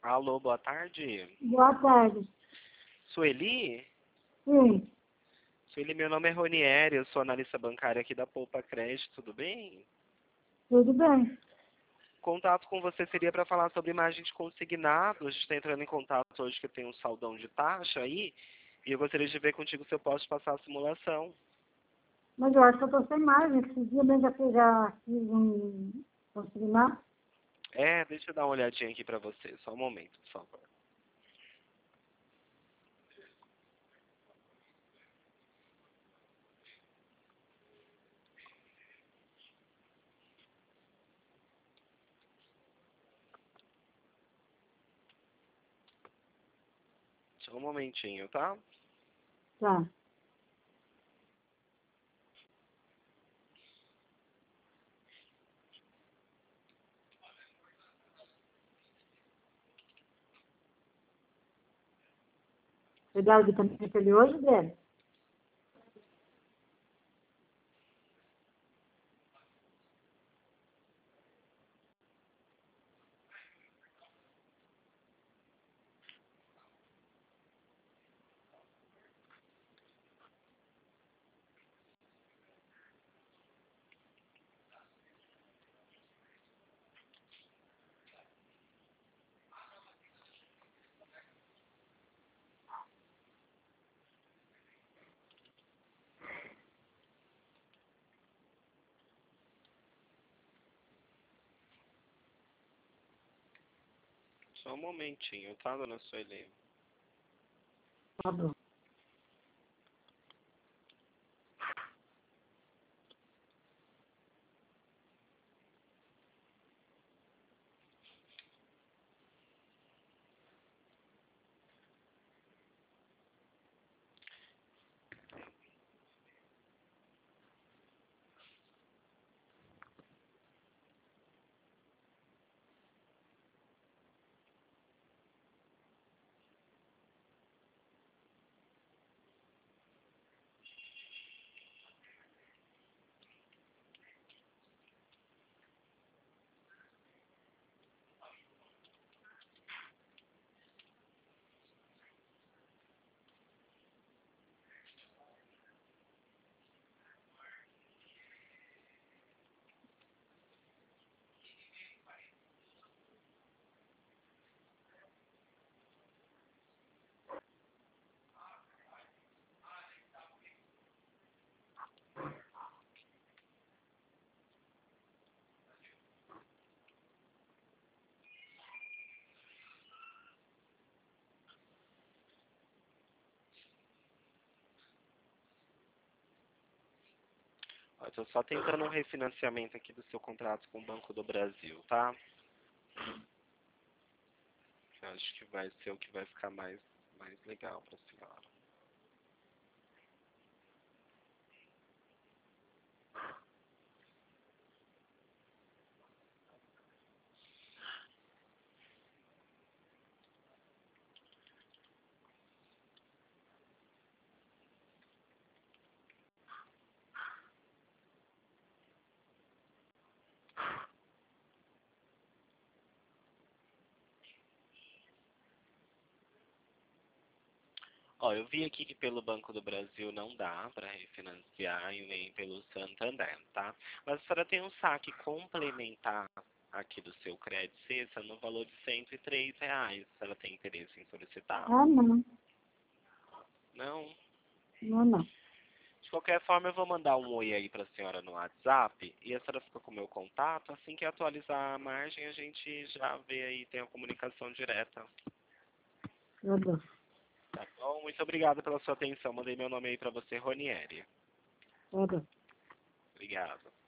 Alô, boa tarde. Boa tarde. Sueli? Sim, Sueli, meu nome é Ronieri, eu sou analista bancária aqui da Poupa Crédito, tudo bem? tudo bem. Contato com você seria para falar sobre imagem de consignado. A gente está entrando em contato hoje que tem um saldão de taxa aí. E eu gostaria de ver contigo se eu posso passar a simulação. Mas eu acho que eu estou sem margem. Esse dia mesmo já fiz um consignar. Deixa eu dar uma olhadinha aqui para você. Só um momento, por favor. Só um momentinho, tá? Tá. Você dá o vitamina pra ele hoje, Débora? Só um momentinho, tá, dona Sueli? Tá bom. Ó, eu tô só tentando um refinanciamento aqui do seu contrato com o Banco do Brasil, tá? Eu acho que vai ser o que vai ficar mais legal para a senhora. Ó, eu vi aqui que pelo Banco do Brasil não dá para refinanciar e nem pelo Santander, tá? Mas a senhora tem um saque complementar aqui do seu crédito cesta no valor de R$ 103. A senhora tem interesse em solicitar? Ah, não. Não? Não, não. De qualquer forma, eu vou mandar um oi aí para a senhora no WhatsApp e a senhora fica com o meu contato. Assim que atualizar a margem, a gente já vê aí, tem a comunicação direta. Tá bom. Tá bom? Muito obrigado pela sua atenção. Mandei meu nome aí para você, Ronieri. Tá bom. Obrigado.